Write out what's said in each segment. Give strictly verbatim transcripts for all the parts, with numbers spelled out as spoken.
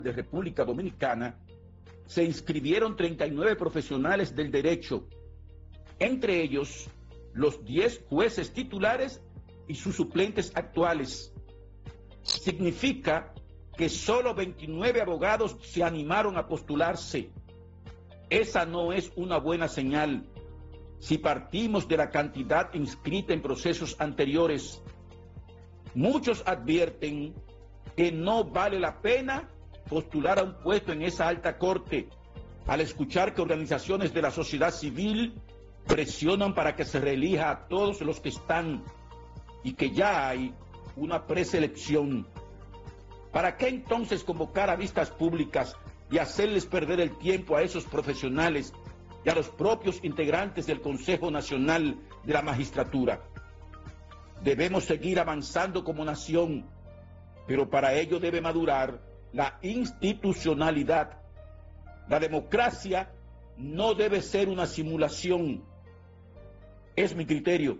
de República Dominicana, se inscribieron treinta y nueve profesionales del derecho, entre ellos los diez jueces titulares y sus suplentes actuales. Significa que solo veintinueve abogados se animaron a postularse. Esa no es una buena señal si partimos de la cantidad inscrita en procesos anteriores. Muchos advierten que no vale la pena postular a un puesto en esa alta corte al escuchar que organizaciones de la sociedad civil presionan para que se reelija a todos los que están y que ya hay una preselección. ¿Para qué entonces convocar a vistas públicas y hacerles perder el tiempo a esos profesionales y a los propios integrantes del Consejo Nacional de la Magistratura? Debemos seguir avanzando como nación, pero para ello debe madurar la institucionalidad. La democracia no debe ser una simulación. Es mi criterio.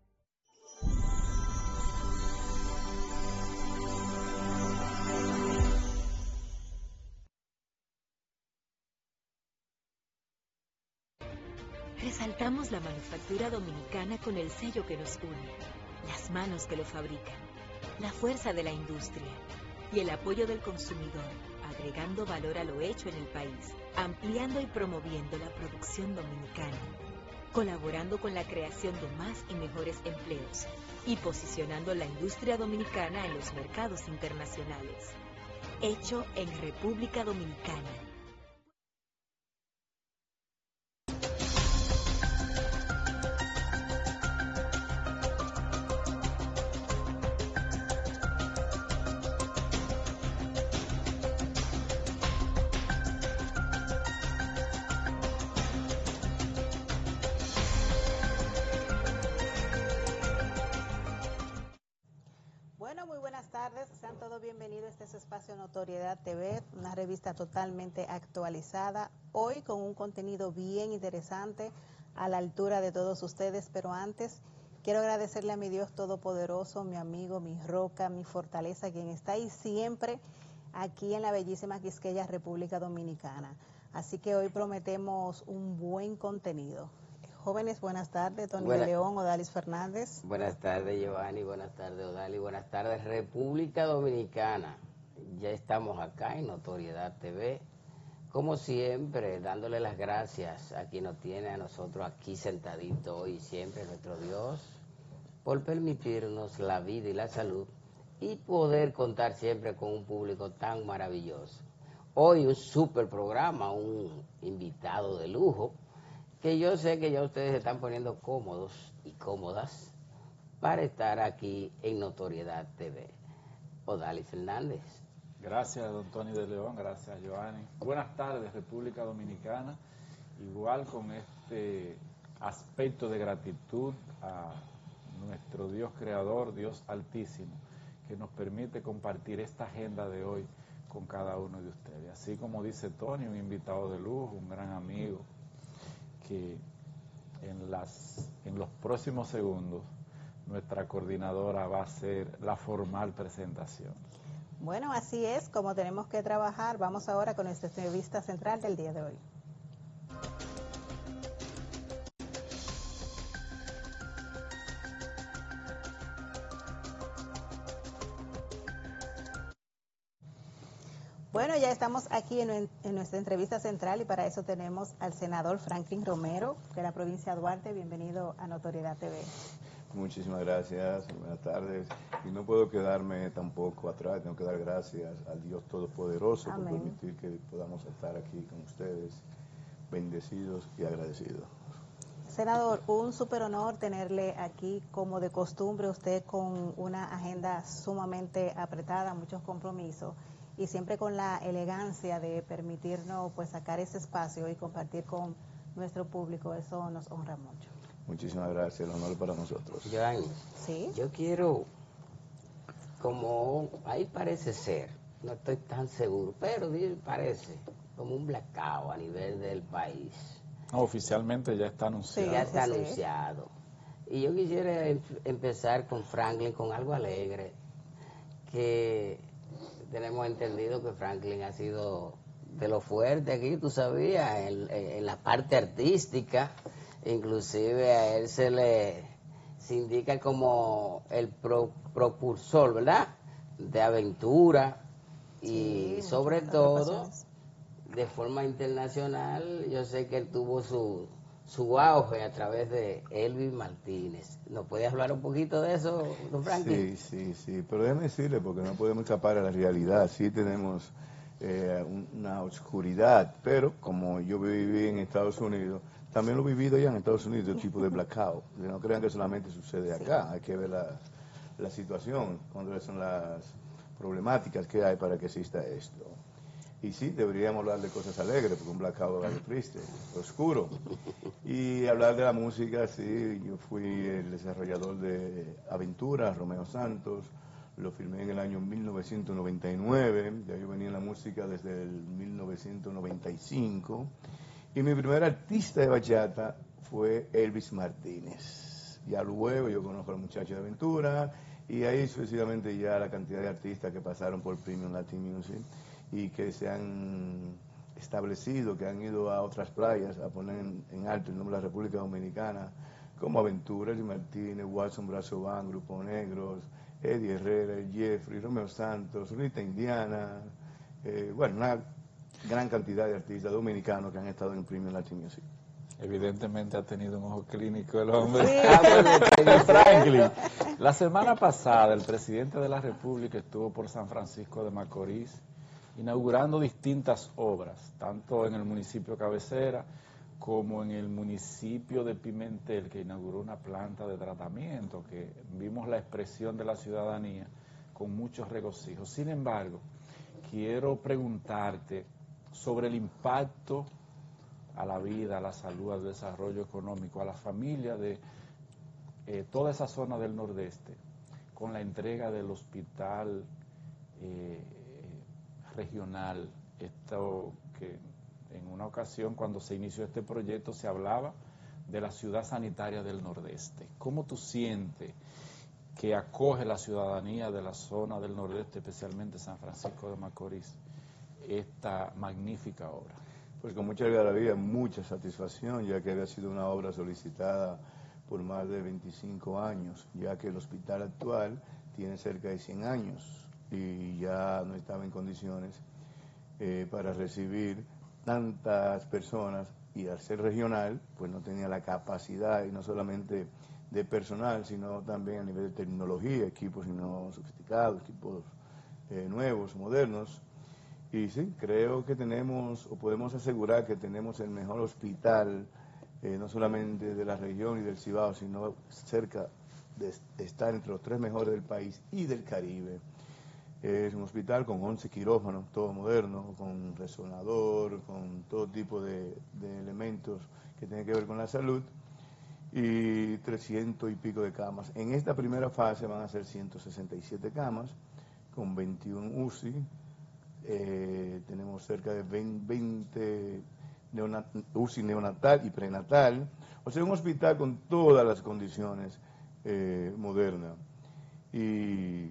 Resaltamos la manufactura dominicana con el sello que nos une, las manos que lo fabrican, la fuerza de la industria y el apoyo del consumidor, agregando valor a lo hecho en el país, ampliando y promoviendo la producción dominicana, colaborando con la creación de más y mejores empleos y posicionando la industria dominicana en los mercados internacionales. Hecho en República Dominicana. Bueno, muy buenas tardes, sean todos bienvenidos a este su espacio Notoriedad T V, una revista totalmente actualizada, hoy con un contenido bien interesante, a la altura de todos ustedes, pero antes quiero agradecerle a mi Dios Todopoderoso, mi amigo, mi roca, mi fortaleza, quien está ahí siempre aquí en la bellísima Quisqueya, República Dominicana. Así que hoy prometemos un buen contenido. Jóvenes, buenas tardes, Tony Buena, de León, Odalis Fernández. Buenas tardes, Giovanni, buenas tardes, Odalis, buenas tardes, República Dominicana. Ya estamos acá en Notoriedad T V, como siempre, dándole las gracias a quien nos tiene a nosotros aquí sentadito hoy y siempre, nuestro Dios, por permitirnos la vida y la salud y poder contar siempre con un público tan maravilloso. Hoy un super programa, un invitado de lujo, que yo sé que ya ustedes se están poniendo cómodos y cómodas para estar aquí en Notoriedad T V. Odalis Fernández. Gracias, don Tony de León, gracias, Giovanni. Buenas tardes, República Dominicana. Igual con este aspecto de gratitud a nuestro Dios creador, Dios altísimo, que nos permite compartir esta agenda de hoy con cada uno de ustedes. Así como dice Tony, un invitado de lujo, un gran amigo, que en, las, en los próximos segundos nuestra coordinadora va a hacer la formal presentación. Bueno, así es como tenemos que trabajar. Vamos ahora con nuestra entrevista central del día de hoy. Bueno, ya estamos aquí en, en nuestra entrevista central y para eso tenemos al senador Franklin Romero de la provincia de Duarte. Bienvenido a Notoriedad T V. Muchísimas gracias, buenas tardes. Y no puedo quedarme tampoco atrás, tengo que dar gracias al Dios Todopoderoso Amén. Por permitir que podamos estar aquí con ustedes, bendecidos y agradecidos. Senador, un súper honor tenerle aquí, como de costumbre, usted con una agenda sumamente apretada, muchos compromisos, y siempre con la elegancia de permitirnos pues sacar ese espacio y compartir con nuestro público. Eso nos honra mucho. Muchísimas gracias, el honor para nosotros. Giovanni, ¿sí? Yo quiero, como ahí parece ser, no estoy tan seguro, pero parece como un blackout a nivel del país. No, oficialmente ya está anunciado. Sí, ya está sí. anunciado. Y yo quisiera em empezar con Franklin, con algo alegre, que tenemos entendido que Franklin ha sido de lo fuerte aquí, tú sabías, en, en la parte artística, inclusive a él se le se indica como el pro, propulsor, ¿verdad?, de aventura, y sí, sobre todo de forma internacional. Yo sé que él tuvo su, su auge a través de Elvis Martínez. ¿Nos puede hablar un poquito de eso, don Franklin? Sí, sí, sí, pero déjeme decirle, porque no podemos escapar a la realidad. Sí tenemos eh, una oscuridad, pero como yo viví en Estados Unidos, también lo he vivido ya en Estados Unidos, el tipo de blackout. No crean que solamente sucede acá, hay que ver la, la situación, cuáles son las problemáticas que hay para que exista esto. Y sí, deberíamos hablar de cosas alegres, porque un blackout es algo triste, oscuro. Y hablar de la música, sí, yo fui el desarrollador de Aventura, Romeo Santos, lo filmé en el año mil novecientos noventa y nueve, ya yo venía en la música desde el mil novecientos noventa y cinco, y mi primer artista de bachata fue Elvis Martínez. Ya luego yo conozco a los muchachos de Aventura, y ahí sucesivamente ya la cantidad de artistas que pasaron por Premium Latin Music, y que se han establecido, que han ido a otras playas a poner en, en alto el nombre de la República Dominicana, como Aventura, Elvis Martínez, Watson Brazo Band, Grupo Negros, Eddie Herrera, Jeffrey, Romeo Santos, Rita Indiana, eh, bueno, una gran cantidad de artistas dominicanos que han estado en Premium Latin Music. Evidentemente ha tenido un ojo clínico el hombre. Sí. Franklin, la semana pasada el presidente de la República estuvo por San Francisco de Macorís inaugurando distintas obras, tanto en el municipio cabecera como en el municipio de Pimentel, que inauguró una planta de tratamiento, que vimos la expresión de la ciudadanía con muchos regocijos. Sin embargo, quiero preguntarte sobre el impacto a la vida, a la salud, al desarrollo económico, a la familia de eh, toda esa zona del Nordeste, con la entrega del hospital eh, regional. Esto que en una ocasión, cuando se inició este proyecto, se hablaba de la ciudad sanitaria del Nordeste. ¿Cómo tú sientes que acoge la ciudadanía de la zona del Nordeste, especialmente San Francisco de Macorís, esta magnífica obra? Pues con mucha algarabía, mucha satisfacción, ya que había sido una obra solicitada por más de veinticinco años, ya que el hospital actual tiene cerca de cien años y ya no estaba en condiciones eh, para recibir tantas personas, y al ser regional, pues no tenía la capacidad, y no solamente de personal, sino también a nivel de tecnología, equipos no sofisticados, equipos eh, nuevos, modernos. Y sí, creo que tenemos, o podemos asegurar que tenemos el mejor hospital, eh, no solamente de la región y del Cibao, sino cerca de, de estar entre los tres mejores del país y del Caribe. Es un hospital con once quirófanos, todo moderno, con resonador, con todo tipo de, de elementos que tienen que ver con la salud, y trescientos y pico de camas. En esta primera fase van a ser ciento sesenta y siete camas, con veintiún U C I. Eh, tenemos cerca de veinte neonat U C I neonatal y prenatal, o sea, un hospital con todas las condiciones eh, modernas. Y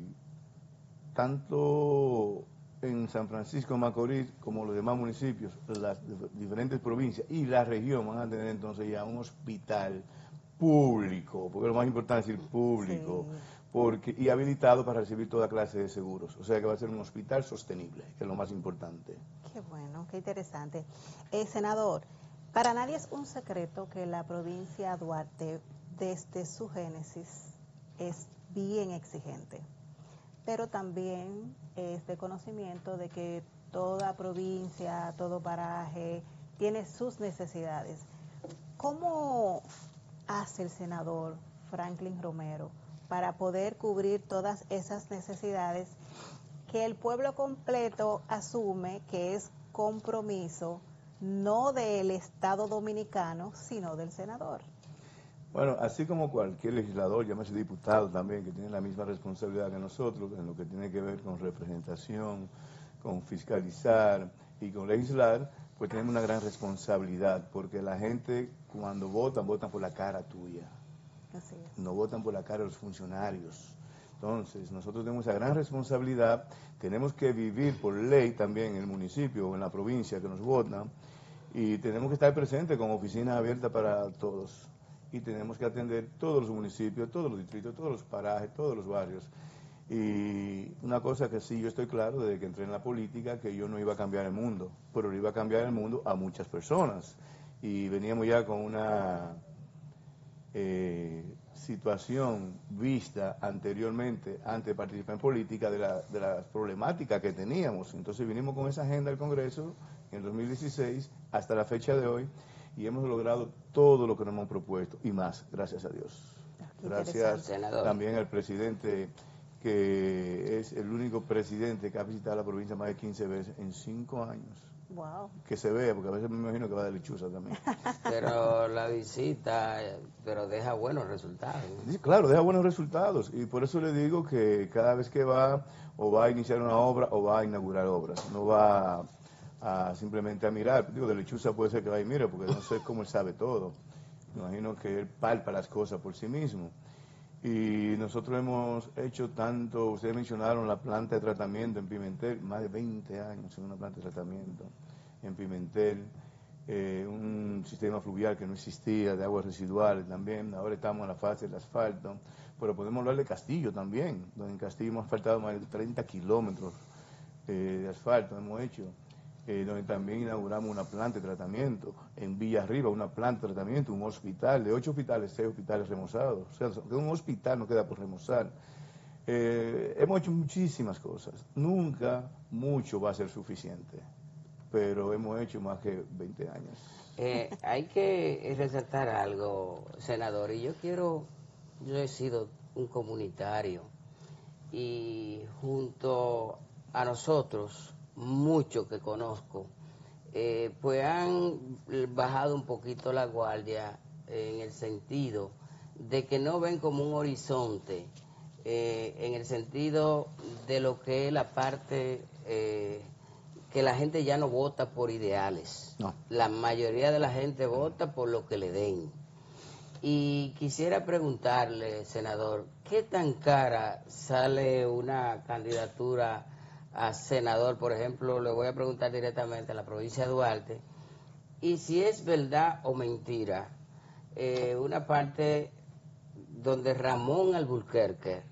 tanto en San Francisco de Macorís como los demás municipios, las diferentes provincias y la región van a tener entonces ya un hospital público, porque lo más importante es decir público, sí. porque, y habilitado para recibir toda clase de seguros. O sea que va a ser un hospital sostenible, que es lo más importante. Qué bueno, qué interesante. Eh, senador, para nadie es un secreto que la provincia de Duarte, desde su génesis, es bien exigente. Pero también es de conocimiento de que toda provincia, todo paraje, tiene sus necesidades. ¿Cómo hace el senador Franklin Romero para poder cubrir todas esas necesidades que el pueblo completo asume que es compromiso no del Estado dominicano, sino del senador? Bueno, así como cualquier legislador, llámese diputado también, que tiene la misma responsabilidad que nosotros en lo que tiene que ver con representación, con fiscalizar y con legislar, pues tenemos una gran responsabilidad, porque la gente cuando votan, votan por la cara tuya. Así es. No votan por la cara de los funcionarios. Entonces, nosotros tenemos esa gran responsabilidad, tenemos que vivir por ley también en el municipio o en la provincia que nos votan, y tenemos que estar presentes con oficinas abiertas para todos. Y tenemos que atender todos los municipios, todos los distritos, todos los parajes, todos los barrios. Y una cosa que sí, yo estoy claro desde que entré en la política, que yo no iba a cambiar el mundo, pero lo iba a cambiar el mundo a muchas personas. Y veníamos ya con una eh, situación vista anteriormente, antes de participar en política, de, la, de las problemáticas que teníamos. Entonces vinimos con esa agenda al Congreso en el dos mil dieciséis hasta la fecha de hoy, y hemos logrado todo lo que nos hemos propuesto, y más, gracias a Dios. Gracias también al presidente, que es el único presidente que ha visitado la provincia más de quince veces en cinco años. Wow. Que se vea, porque a veces me imagino que va de lechuza también. Pero la visita, pero deja buenos resultados. Sí, claro, deja buenos resultados, y por eso le digo que cada vez que va, o va a iniciar una obra, o va a inaugurar obras, no va a, a simplemente a mirar. Digo, de lechuza puede ser que vaya y mire, porque no sé cómo él sabe todo. Me imagino que él palpa las cosas por sí mismo. Y nosotros hemos hecho tanto, ustedes mencionaron la planta de tratamiento en Pimentel, más de veinte años en una planta de tratamiento en Pimentel, eh, un sistema fluvial que no existía, de aguas residuales también. Ahora estamos en la fase del asfalto, pero podemos hablar de Castillo también, donde en Castillo hemos asfaltado más de treinta kilómetros eh, de asfalto, hemos hecho. Eh, donde también inauguramos una planta de tratamiento, en Villa Arriba una planta de tratamiento, un hospital, de ocho hospitales, seis hospitales remozados, o sea, un hospital no queda por remozar. Eh, hemos hecho muchísimas cosas, nunca mucho va a ser suficiente, pero hemos hecho más que veinte años. Eh, hay que resaltar algo, senador, y yo quiero, yo he sido un comunitario, y junto a nosotros, muchos que conozco, eh, pues han bajado un poquito la guardia en el sentido de que no ven como un horizonte, eh, en el sentido de lo que es la parte eh, que la gente ya no vota por ideales. No. La mayoría de la gente vota por lo que le den. Y quisiera preguntarle, senador, ¿qué tan cara sale una candidatura a senador? Por ejemplo, le voy a preguntar directamente a la provincia de Duarte, y si es verdad o mentira, eh, una parte donde Ramón Alburquerque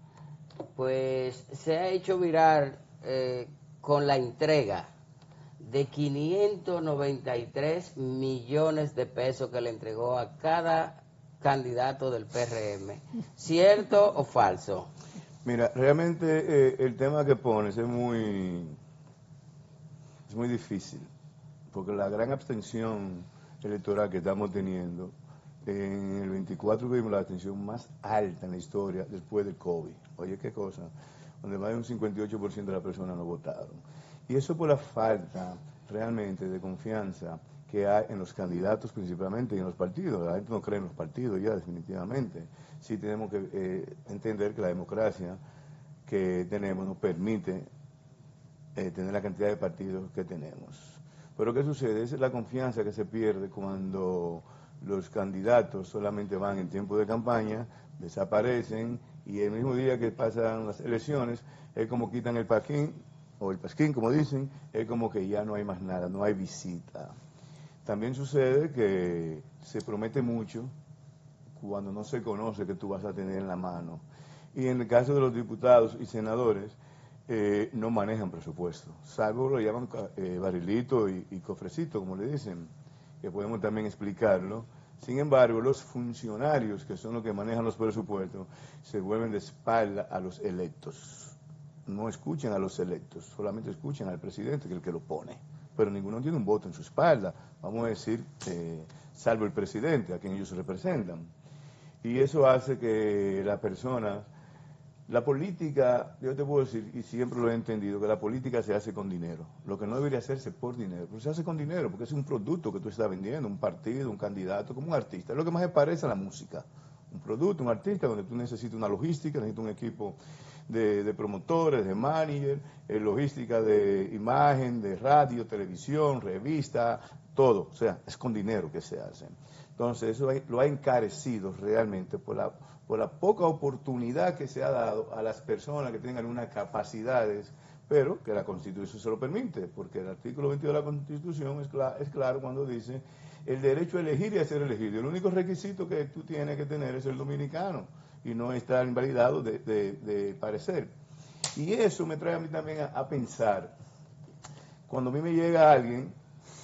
pues se ha hecho viral eh, con la entrega de quinientos noventa y tres millones de pesos que le entregó a cada candidato del P R M. ¿Cierto o falso? Mira, realmente eh, el tema que pones es muy, es muy difícil, porque la gran abstención electoral que estamos teniendo, en el veinticuatro vimos la abstención más alta en la historia después del COVID. Oye, qué cosa, donde más de un cincuenta y ocho por ciento de las personas no votaron. Y eso por la falta realmente de confianza que hay en los candidatos principalmente y en los partidos. La gente no cree en los partidos ya, definitivamente. Sí tenemos que eh, entender que la democracia que tenemos nos permite eh, tener la cantidad de partidos que tenemos. Pero ¿qué sucede? Esa es la confianza que se pierde cuando los candidatos solamente van en tiempo de campaña, desaparecen, y el mismo día que pasan las elecciones es como quitan el pasquín, o el pasquín como dicen, es como que ya no hay más nada, no hay visita. También sucede que se promete mucho cuando no se conoce que tú vas a tener en la mano. Y en el caso de los diputados y senadores, eh, no manejan presupuesto, salvo lo llaman eh, barilito y, y cofrecito, como le dicen, que podemos también explicarlo. Sin embargo, los funcionarios, que son los que manejan los presupuestos, se vuelven de espalda a los electos. No escuchan a los electos, solamente escuchan al presidente, que es el que lo pone. Pero ninguno tiene un voto en su espalda, vamos a decir, eh, salvo el presidente, a quien ellos representan. Y eso hace que la persona, la política, yo te puedo decir, y siempre lo he entendido, que la política se hace con dinero. Lo que no debería hacerse por dinero, pero se hace con dinero, porque es un producto que tú estás vendiendo, un partido, un candidato, como un artista. Es lo que más me parece a la música. Un producto, un artista, donde tú necesitas una logística, necesitas un equipo de, de promotores, de manager, eh, logística de imagen, de radio, televisión, revista, todo. O sea, es con dinero que se hace. Entonces eso lo ha encarecido realmente por la, por la poca oportunidad que se ha dado a las personas que tengan unas capacidades, pero que la Constitución se lo permite, porque el artículo veintidós de la Constitución es, cl es claro cuando dice el derecho a elegir y a ser elegido. El único requisito que tú tienes que tener es el dominicano y no estar invalidado de, de, de parecer. Y eso me trae a mí también a, a pensar, cuando a mí me llega alguien,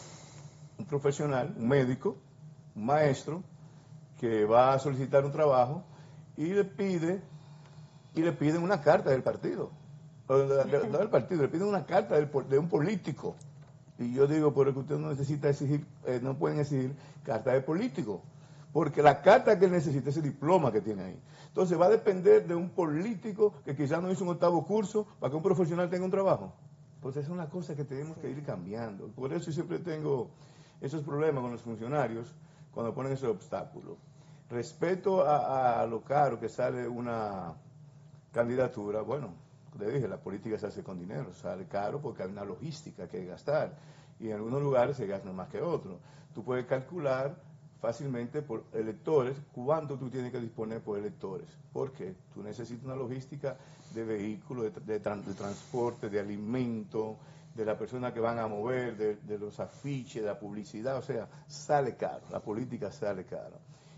un profesional, un médico, un maestro, que va a solicitar un trabajo y le pide, y le piden una carta del partido, no del partido, le piden una carta del, de un político. Y yo digo, por el que usted no necesita exigir, eh, no pueden exigir carta de político, porque la carta que él necesita es el diploma que tiene ahí. Entonces va a depender de un político que quizás no hizo un octavo curso para que un profesional tenga un trabajo. Pues es una cosa que tenemos que ir cambiando. Por eso yo siempre tengo esos problemas con los funcionarios cuando ponen ese obstáculo. Respeto a, a lo caro que sale una candidatura, bueno, le dije, la política se hace con dinero, sale caro porque hay una logística que hay que gastar y en algunos lugares se gasta más que otros. Tú puedes calcular fácilmente por electores cuánto tú tienes que disponer por electores, porque tú necesitas una logística de vehículos, de, de, de transporte, de alimento, de la persona que van a mover, de, de los afiches, de la publicidad, o sea, sale caro, la política sale caro.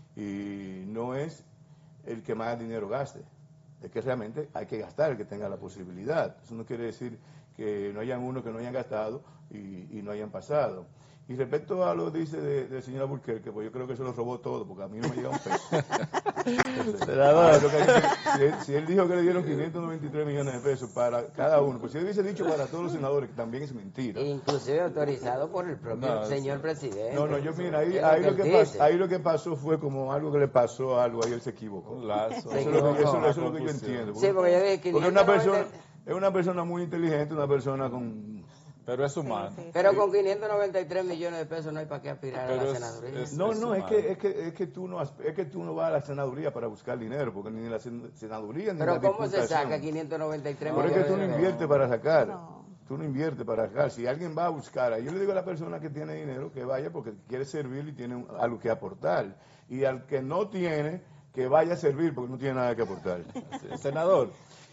Y no es el que más dinero gaste, es que realmente hay que gastar el que tenga la posibilidad. Eso no quiere decir que no hayan uno que no hayan gastado y, y no hayan pasado. Y respecto a lo que dice del de señor Alburquerque, pues yo creo que se lo robó todo, porque a mí no me llega un peso. Entonces, ah, lo que dice, si, él, si él dijo que le dieron quinientos noventa y tres millones de pesos para cada uno, pues si él hubiese dicho para todos los senadores, que también es mentira. Inclusive autorizado por el propio no, señor sí. presidente. No, no, yo mira, ahí, ahí, lo que pasó, ahí lo que pasó fue como algo que le pasó a algo, ahí él se equivocó. Un lazo. Eso, es lo que, eso, eso es lo que yo entiendo. Porque, sí, porque yo dije quinientos noventa... porque una persona, es una persona muy inteligente, una persona con... Pero es humano. Sí, sí, sí. Pero con quinientos noventa y tres millones de pesos no hay para qué aspirar pero a la es, senaduría. Es, no, es no, es que, es, que, es, que tú no, es que tú no vas a la senaduría para buscar dinero, porque ni la senaduría ni pero la ¿cómo se saca quinientos noventa y tres millones? millones? Pero es que tú no inviertes para sacar. No. Tú no inviertes para sacar. Si alguien va a buscar, yo le digo a la persona que tiene dinero que vaya porque quiere servir y tiene algo que aportar. Y al que no tiene, que vaya a servir porque no tiene nada que aportar. Senador.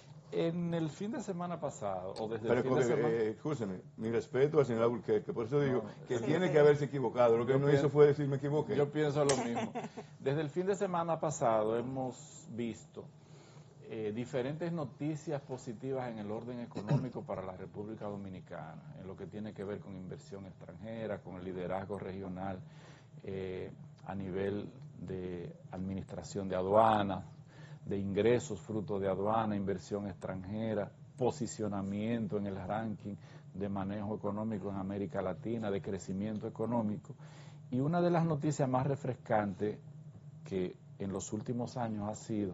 En el fin de semana pasado, o desde Pero, el fin de semana... Eh, escúcheme, mi respeto al señor Alburquerque, por eso digo no, que sí, tiene sí. que haberse equivocado, lo que él no hizo fue decir me equivoqué. Yo pienso lo mismo. Desde el fin de semana pasado hemos visto eh, diferentes noticias positivas en el orden económico para la República Dominicana, en lo que tiene que ver con inversión extranjera, con el liderazgo regional eh, a nivel de administración de aduanas, de ingresos fruto de aduana, inversión extranjera, posicionamiento en el ranking de manejo económico en América Latina, de crecimiento económico. Y una de las noticias más refrescantes que en los últimos años ha sido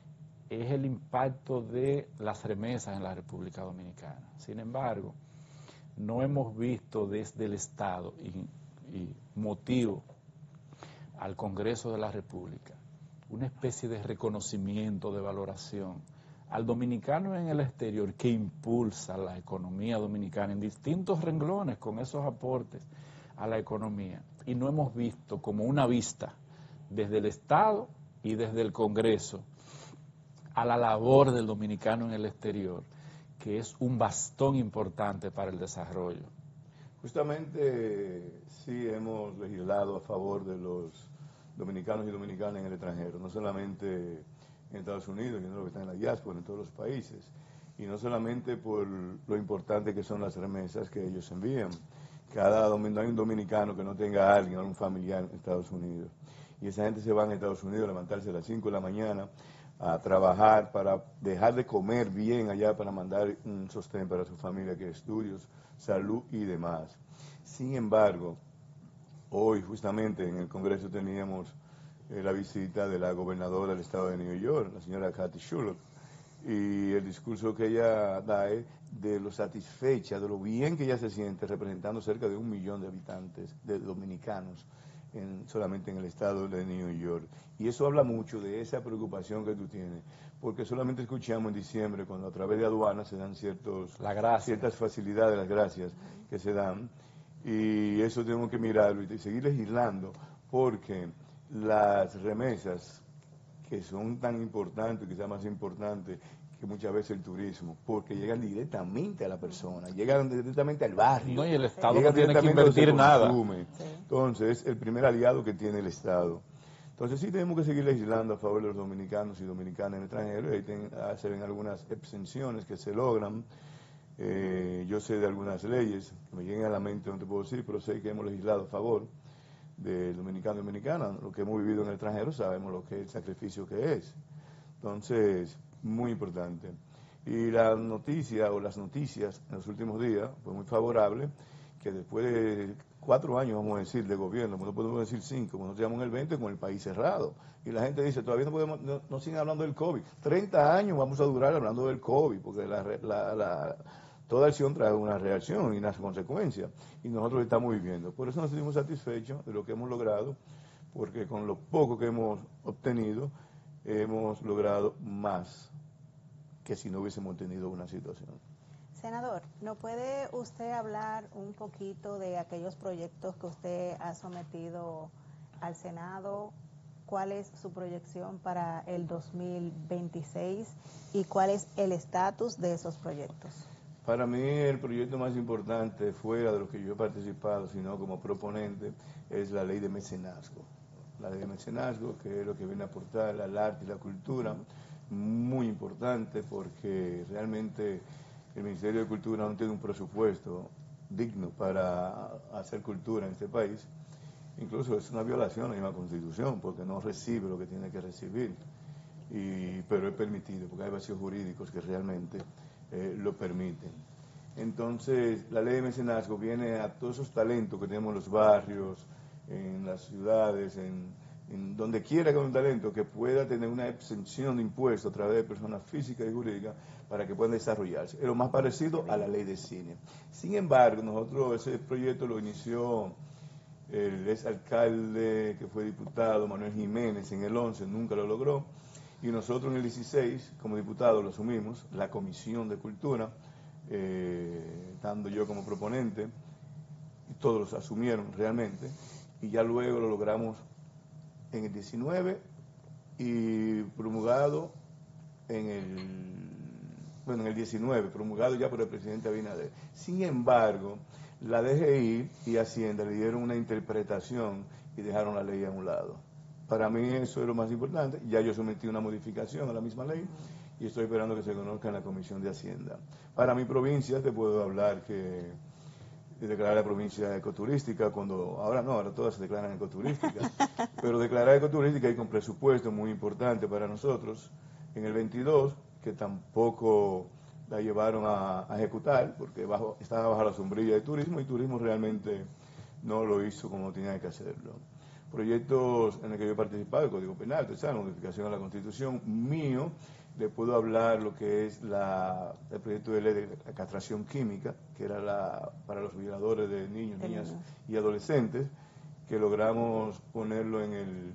es el impacto de las remesas en la República Dominicana. Sin embargo, no hemos visto desde el Estado y, y motivo al Congreso de la República una especie de reconocimiento, de valoración al dominicano en el exterior que impulsa la economía dominicana en distintos renglones con esos aportes a la economía. Y no hemos visto como una vista desde el Estado y desde el Congreso a la labor del dominicano en el exterior, que es un bastón importante para el desarrollo. Justamente sí hemos legislado a favor de los dominicanos y dominicanas en el extranjero, no solamente en Estados Unidos, sino lo que está en la diáspora, en todos los países, y no solamente por lo importante que son las remesas que ellos envían. Cada domingo hay un dominicano que no tenga a alguien, a un familiar en Estados Unidos, y esa gente se va a Estados Unidos a levantarse a las cinco de la mañana a trabajar para dejar de comer bien allá, para mandar un sostén para su familia, que es estudios, salud y demás. Sin embargo, hoy justamente en el Congreso teníamos eh, la visita de la gobernadora del estado de New York, la señora Kathy Schultz, y el discurso que ella da es de lo satisfecha, de lo bien que ella se siente representando cerca de un millón de habitantes, de dominicanos, en, solamente en el estado de New York. Y eso habla mucho de esa preocupación que tú tienes, porque solamente escuchamos en diciembre cuando a través de aduanas se dan ciertos, la ciertas facilidades, las gracias que se dan, y eso tenemos que mirarlo y seguir legislando, porque las remesas, que son tan importantes, quizás más importantes que muchas veces el turismo, porque llegan directamente a la persona, llegan directamente al barrio. No, y el Estado llegan no tiene que directamente invertir donde se nada. consume. Sí. Entonces, el primer aliado que tiene el Estado. Entonces, sí tenemos que seguir legislando a favor de los dominicanos y dominicanas en el extranjero. Ahí ten, se ven algunas exenciones que se logran. Eh, yo sé de algunas leyes que me lleguen a la mente, no te puedo decir, pero sé que hemos legislado a favor del dominicano y dominicana. Lo que hemos vivido en el extranjero sabemos lo que es el sacrificio que es. Entonces, muy importante. Y la noticia o las noticias en los últimos días fue muy favorable, que después de cuatro años, vamos a decir, de gobierno, no podemos decir cinco, como nosotros llamamos el veinte, con el país cerrado. Y la gente dice, todavía no podemos, no, no siguen hablando del COVID. treinta años vamos a durar hablando del COVID, porque la, la, la, toda acción trae una reacción y unas consecuencias. Y nosotros estamos viviendo. Por eso nos sentimos satisfechos de lo que hemos logrado, porque con lo poco que hemos obtenido, hemos logrado más que si no hubiésemos tenido una situación. Senador, ¿no puede usted hablar un poquito de aquellos proyectos que usted ha sometido al Senado? ¿Cuál es su proyección para el dos mil veintiséis y cuál es el estatus de esos proyectos? Para mí el proyecto más importante, fuera de lo que yo he participado, sino como proponente, es la ley de mecenazgo. La ley de mecenazgo, que es lo que viene a aportar al arte y la cultura, muy importante porque realmente el Ministerio de Cultura no tiene un presupuesto digno para hacer cultura en este país. Incluso es una violación a la misma Constitución porque no recibe lo que tiene que recibir, y, pero es permitido porque hay vacíos jurídicos que realmente eh, lo permiten. Entonces, la ley de mecenazgo viene a todos esos talentos que tenemos en los barrios, en las ciudades, en, en donde quiera que haya un talento que pueda tener una exención de impuestos a través de personas físicas y jurídicas para que puedan desarrollarse. Es lo más parecido a la ley de cine. Sin embargo, nosotros ese proyecto lo inició el exalcalde que fue diputado, Manuel Jiménez, en el once, nunca lo logró, y nosotros en el dieciséis, como diputados, lo asumimos, la Comisión de Cultura, eh, estando yo como proponente, y todos los asumieron realmente, y ya luego lo logramos en el diecinueve y promulgado en el, bueno, en el diecinueve, promulgado ya por el presidente Abinader. Sin embargo, la D G I y Hacienda le dieron una interpretación y dejaron la ley a un lado. Para mí eso es lo más importante. Ya yo sometí una modificación a la misma ley y estoy esperando que se conozca en la Comisión de Hacienda. Para mi provincia te puedo hablar que declarar la provincia ecoturística, cuando ahora no, ahora todas se declaran ecoturísticas, pero declarar ecoturística y con presupuesto muy importante para nosotros en el veintidós, que tampoco la llevaron a, a ejecutar, porque bajo, estaba bajo la sombrilla de turismo, y turismo realmente no lo hizo como tenía que hacerlo. Proyectos en el que yo he participado, el Código Penal, la modificación de la Constitución, mío, le puedo hablar lo que es la, el proyecto de ley de la castración química, que era la, para los violadores de niños, de niñas niños. y adolescentes, que logramos ponerlo en el,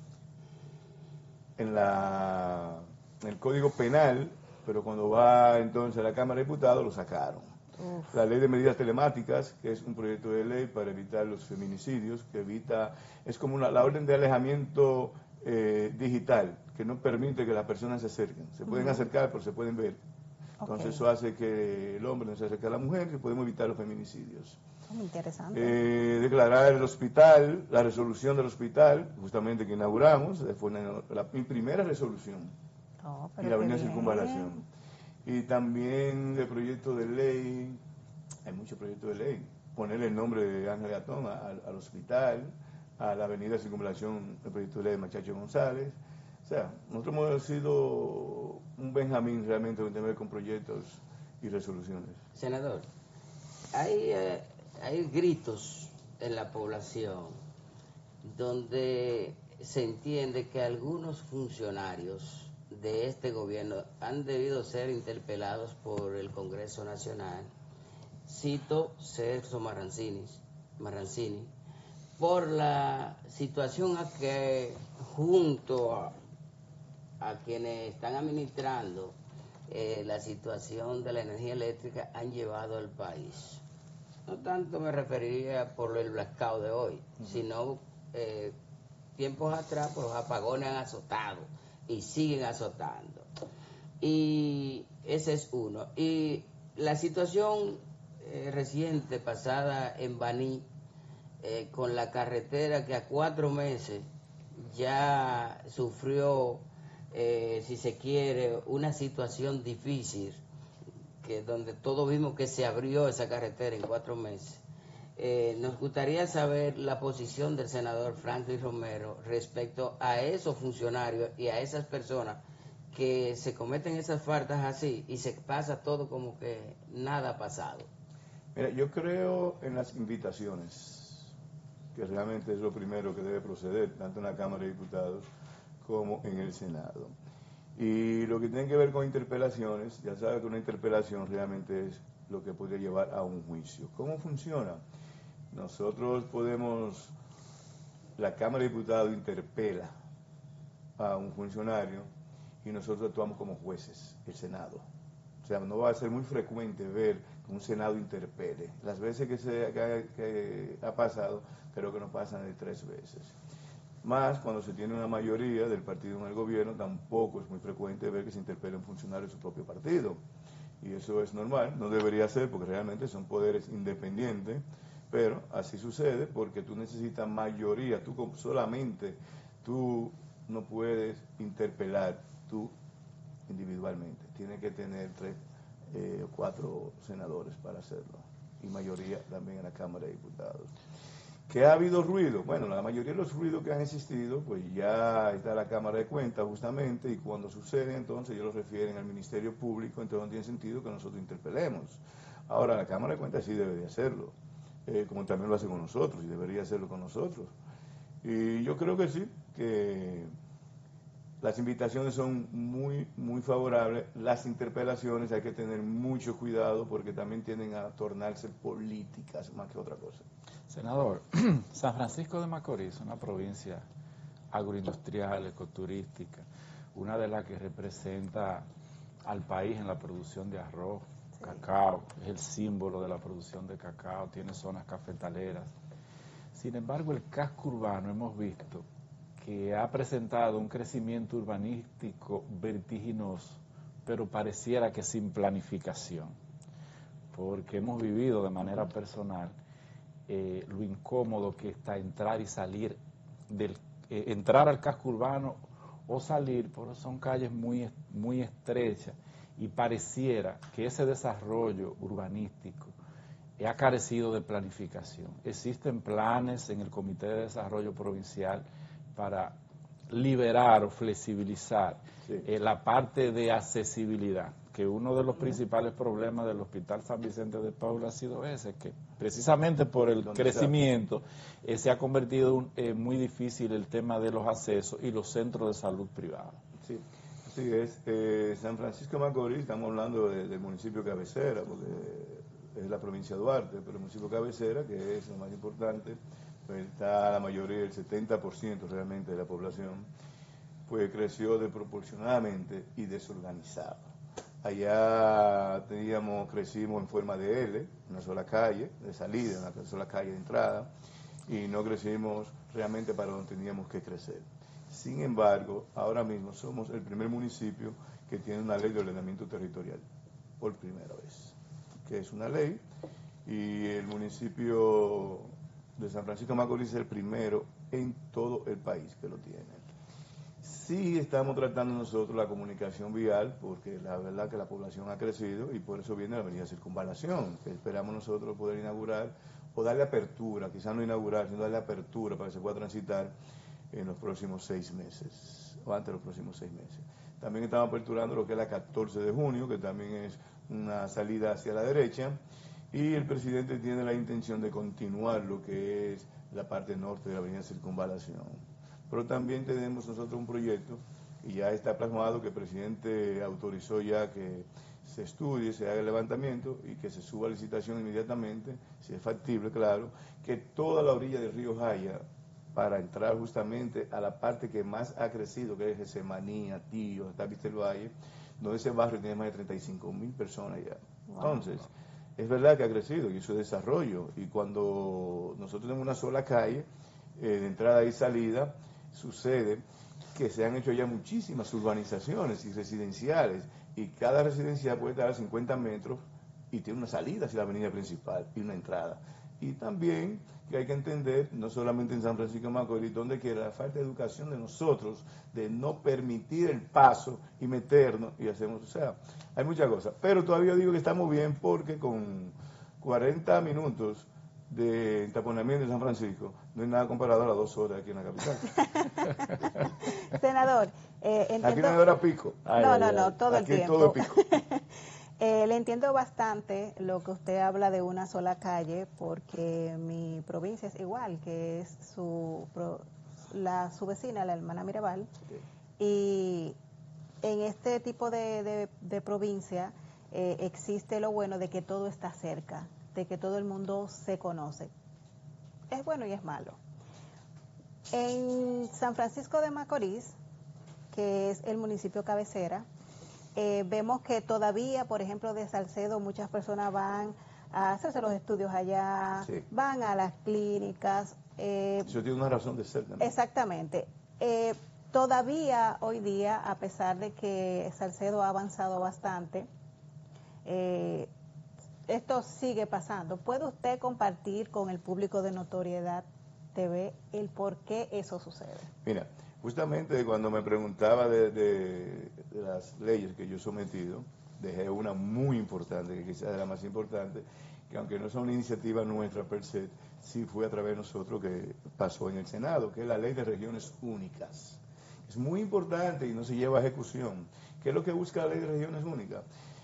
en la, en el Código Penal, pero cuando va entonces a la Cámara de Diputados lo sacaron. Uf. La ley de medidas telemáticas, que es un proyecto de ley para evitar los feminicidios, que evita, es como una, la orden de alejamiento eh, digital, que no permite que las personas se acerquen. Se pueden uh-huh. acercar, pero se pueden ver. Entonces okay. eso hace que el hombre no se acerque a la mujer, y podemos evitar los feminicidios. Muy interesante. Eh, declarar el hospital, la resolución del hospital, justamente que inauguramos, fue una, la, mi primera resolución. Oh, y la avenida Circunvalación. Y también el proyecto de ley, hay muchos proyectos de ley, ponerle el nombre de Ángel Gatón al, al hospital, a la avenida Circunvalación, el proyecto de ley de Machacho González. O sea, nosotros hemos sido un Benjamín realmente que tiene que ver con proyectos y resoluciones. Senador, hay, eh, hay gritos en la población donde se entiende que algunos funcionarios de este gobierno han debido ser interpelados por el Congreso Nacional, cito Celso Marrancini, Marrancini, por la situación a que junto a, a quienes están administrando eh, la situación de la energía eléctrica han llevado al país. No tanto me referiría por el blackout de hoy, uh-huh. sino eh, tiempos atrás, pues los apagones han azotado y siguen azotando. Y ese es uno. Y la situación eh, reciente, pasada en Baní, eh, con la carretera que a cuatro meses ya sufrió, eh, si se quiere, una situación difícil, que donde todos vimos que se abrió esa carretera en cuatro meses. Eh, nos gustaría saber la posición del senador Franklin Romero respecto a esos funcionarios y a esas personas que se cometen esas faltas así y se pasa todo como que nada ha pasado. Mira, yo creo en las invitaciones, que realmente es lo primero que debe proceder, tanto en la Cámara de Diputados como en el Senado. Y lo que tiene que ver con interpelaciones, ya sabes que una interpelación realmente es lo que puede llevar a un juicio. ¿Cómo funciona? Nosotros podemos, la Cámara de Diputados interpela a un funcionario y nosotros actuamos como jueces, el Senado. O sea, no va a ser muy frecuente ver que un Senado interpele. Las veces que, se, que, que ha pasado, creo que no pasan de tres veces. Más cuando se tiene una mayoría del partido en el gobierno, tampoco es muy frecuente ver que se interpele a un funcionario de su propio partido. Y eso es normal, no debería ser porque realmente son poderes independientes, pero así sucede porque tú necesitas mayoría, tú solamente, tú no puedes interpelar tú individualmente, tienes que tener tres o eh, cuatro senadores para hacerlo y mayoría también en la Cámara de Diputados. ¿Que ha habido ruido? Bueno, la mayoría de los ruidos que han existido, pues ya está la Cámara de Cuentas justamente, y cuando sucede entonces ellos lo refieren al Ministerio Público, entonces no tiene sentido que nosotros interpelemos. Ahora, la Cámara de Cuentas sí debería hacerlo, eh, como también lo hace con nosotros, y debería hacerlo con nosotros. Y yo creo que sí, que las invitaciones son muy, muy favorables. Las interpelaciones hay que tener mucho cuidado porque también tienden a tornarse políticas más que otra cosa. Senador, San Francisco de Macorís, una provincia agroindustrial, ecoturística, una de las que representa al país en la producción de arroz, sí. Cacao, es el símbolo de la producción de cacao, tiene zonas cafetaleras. Sin embargo, el casco urbano hemos visto que ha presentado un crecimiento urbanístico vertiginoso, pero pareciera que sin planificación, porque hemos vivido de manera personal eh, lo incómodo que está entrar y salir, del eh, entrar al casco urbano o salir, porque son calles muy, muy estrechas y pareciera que ese desarrollo urbanístico ha carecido de planificación. Existen planes en el Comité de Desarrollo Provincial para liberar o flexibilizar sí. eh, la parte de accesibilidad, que uno de los principales problemas del Hospital San Vicente de Paúl ha sido ese, que precisamente por el crecimiento eh, se ha convertido un, eh, muy difícil el tema de los accesos y los centros de salud privados. Sí, así es. Eh, San Francisco de Macorís, estamos hablando de, del municipio cabecera, porque es la provincia de Duarte, pero el municipio cabecera, que es lo más importante, pues está la mayoría, el setenta por ciento realmente de la población, pues creció desproporcionadamente y desorganizado. Allá teníamos, crecimos en forma de L, una sola calle de salida, una sola calle de entrada, y no crecimos realmente para donde teníamos que crecer. Sin embargo, ahora mismo somos el primer municipio que tiene una ley de ordenamiento territorial, por primera vez, que es una ley, y el municipio de San Francisco de Macorís es el primero en todo el país que lo tiene. Sí estamos tratando nosotros la comunicación vial, porque la verdad que la población ha crecido y por eso viene la avenida Circunvalación, que esperamos nosotros poder inaugurar o darle apertura, quizás no inaugurar, sino darle apertura para que se pueda transitar en los próximos seis meses, o antes de los próximos seis meses. También estamos aperturando lo que es la catorce de junio, que también es una salida hacia la derecha, y el presidente tiene la intención de continuar lo que es la parte norte de la avenida Circunvalación. Pero también tenemos nosotros un proyecto, y ya está plasmado, que el presidente autorizó ya que se estudie, se haga el levantamiento y que se suba a licitación inmediatamente, si es factible, claro, que toda la orilla del río Jaya, para entrar justamente a la parte que más ha crecido, que es Getsemaní, Tío, hasta Vistel Valle, donde ese barrio tiene más de treinta y cinco mil personas ya. Wow. Entonces, es verdad que ha crecido y eso es desarrollo, y cuando nosotros tenemos una sola calle, eh, de entrada y salida, sucede que se han hecho ya muchísimas urbanizaciones y residenciales, y cada residencial puede estar a cincuenta metros y tiene una salida hacia la avenida principal y una entrada. Y también que hay que entender, no solamente en San Francisco de Macorís, donde quiera, la falta de educación de nosotros, de no permitir el paso y meternos y hacemos, o sea, hay muchas cosas. Pero todavía digo que estamos bien porque con cuarenta minutos de entaponamiento en San Francisco, no hay nada comparado a las dos horas aquí en la capital. Senador, eh, entiendo... Aquí no hay hora pico. Ay, no, ay, no, no, todo aquí el tiempo. Todo pico. eh, le entiendo bastante lo que usted habla de una sola calle, porque mi provincia es igual, que es su, la, su vecina, la hermana Mirabal, okay. Y en este tipo de, de, de provincia eh, existe lo bueno de que todo está cerca, de que todo el mundo se conoce. Es bueno y es malo. En San Francisco de Macorís, que es el municipio cabecera, eh, vemos que todavía, por ejemplo, de Salcedo, muchas personas van a hacerse los estudios allá, sí. Van a las clínicas. Eh, Eso tiene una razón de ser también. Exactamente. Eh, todavía hoy día, a pesar de que Salcedo ha avanzado bastante, eh, esto sigue pasando. ¿Puede usted compartir con el público de Notoriedad T V el por qué eso sucede? Mira, justamente cuando me preguntaba de, de, de las leyes que yo he sometido, dejé una muy importante, que quizás es la más importante, que aunque no es una iniciativa nuestra per se, sí fue a través de nosotros que pasó en el Senado, que es la Ley de Regiones Únicas. Es muy importante y no se lleva a ejecución. ¿Qué es lo que busca la Ley de Regiones Únicas?